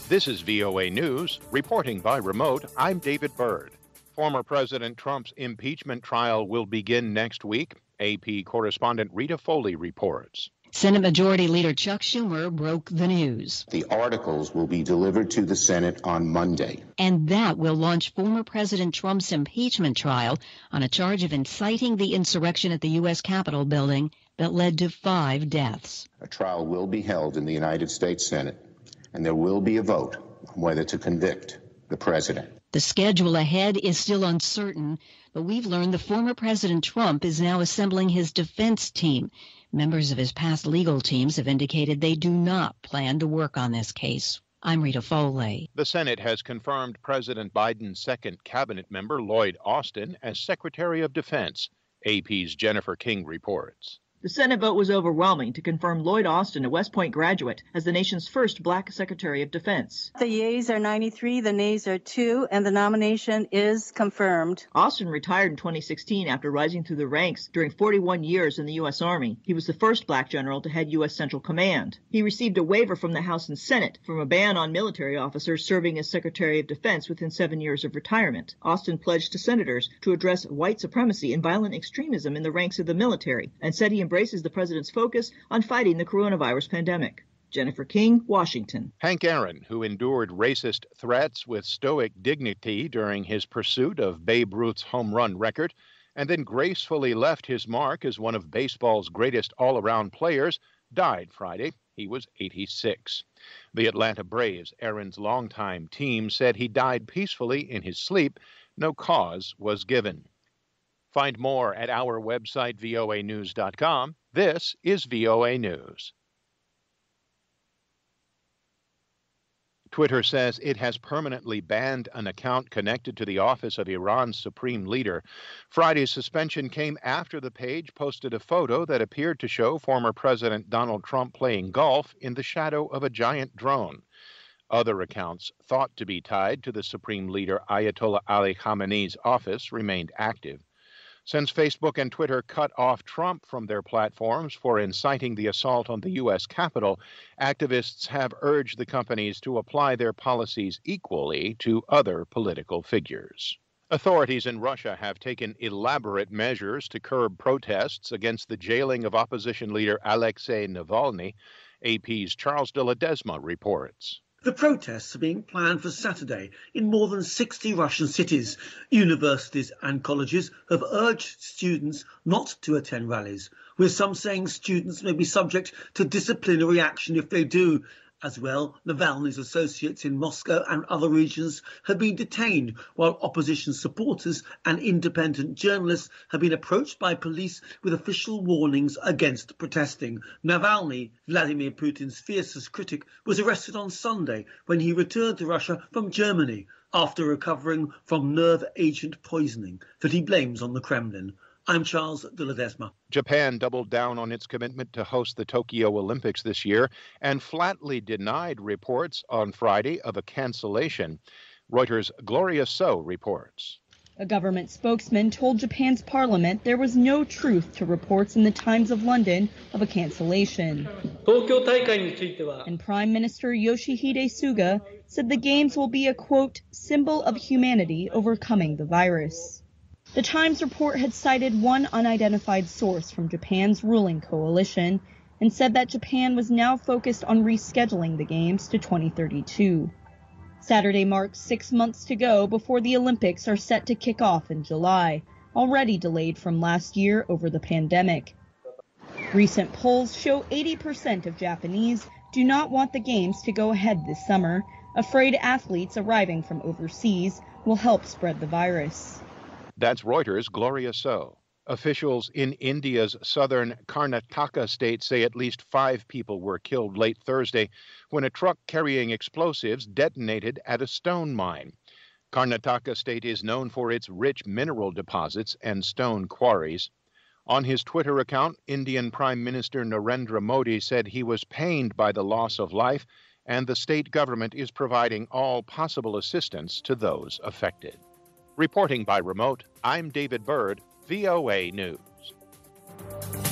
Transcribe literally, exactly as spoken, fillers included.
This is V O A News. Reporting by remote, I'm David Byrd. Former President Trump's impeachment trial will begin next week. A P correspondent Rita Foley reports. Senate Majority Leader Chuck Schumer broke the news. The articles will be delivered to the Senate on Monday. And that will launch former President Trump's impeachment trial on a charge of inciting the insurrection at the U S Capitol building that led to five deaths. A trial will be held in the United States Senate, and there will be a vote on whether to convict the president. The schedule ahead is still uncertain, but we've learned the former President Trump is now assembling his defense team. Members of his past legal teams have indicated they do not plan to work on this case. I'm Rita Foley. The Senate has confirmed President Biden's second cabinet member, Lloyd Austin, as Secretary of Defense. A P's Jennifer King reports. The Senate vote was overwhelming to confirm Lloyd Austin, a West Point graduate, as the nation's first black Secretary of Defense. The yeas are ninety-three, the nays are two, and the nomination is confirmed. Austin retired in twenty sixteen after rising through the ranks during forty-one years in the U S Army. He was the first black general to head U S Central Command. He received a waiver from the House and Senate from a ban on military officers serving as Secretary of Defense within seven years of retirement. Austin pledged to senators to address white supremacy and violent extremism in the ranks of the military, and said he embraces the president's focus on fighting the coronavirus pandemic. Jennifer King, Washington. Hank Aaron, who endured racist threats with stoic dignity during his pursuit of Babe Ruth's home run record, and then gracefully left his mark as one of baseball's greatest all-around players, died Friday. He was eighty-six. The Atlanta Braves, Aaron's longtime team, said he died peacefully in his sleep. No cause was given. Find more at our website, V O A news dot com. This is V O A News. Twitter says it has permanently banned an account connected to the office of Iran's supreme leader. Friday's suspension came after the page posted a photo that appeared to show former President Donald Trump playing golf in the shadow of a giant drone. Other accounts thought to be tied to the supreme leader Ayatollah Ali Khamenei's office remained active. Since Facebook and Twitter cut off Trump from their platforms for inciting the assault on the U S Capitol, activists have urged the companies to apply their policies equally to other political figures. Authorities in Russia have taken elaborate measures to curb protests against the jailing of opposition leader Alexei Navalny. A P's Charles de Ledesma reports. The protests are being planned for Saturday in more than sixty Russian cities. Universities and colleges have urged students not to attend rallies, with some saying students may be subject to disciplinary action if they do. As well, Navalny's associates in Moscow and other regions have been detained, while opposition supporters and independent journalists have been approached by police with official warnings against protesting. Navalny, Vladimir Putin's fiercest critic, was arrested on Sunday when he returned to Russia from Germany after recovering from nerve agent poisoning that he blames on the Kremlin. I'm Charles de Ledesma. Japan doubled down on its commitment to host the Tokyo Olympics this year and flatly denied reports on Friday of a cancellation. Reuters' Gloria So reports. A government spokesman told Japan's parliament there was no truth to reports in the Times of London of a cancellation. And Prime Minister Yoshihide Suga said the games will be a, quote, symbol of humanity overcoming the virus. The Times report had cited one unidentified source from Japan's ruling coalition and said that Japan was now focused on rescheduling the Games to twenty thirty-two. Saturday marks six months to go before the Olympics are set to kick off in July, already delayed from last year over the pandemic. Recent polls show eighty percent of Japanese do not want the Games to go ahead this summer, afraid athletes arriving from overseas will help spread the virus. That's Reuters' Gloria So. Officials in India's southern Karnataka state say at least five people were killed late Thursday when a truck carrying explosives detonated at a stone mine. Karnataka state is known for its rich mineral deposits and stone quarries. On his Twitter account, Indian Prime Minister Narendra Modi said he was pained by the loss of life and the state government is providing all possible assistance to those affected. Reporting by remote, I'm David Byrd, V O A News.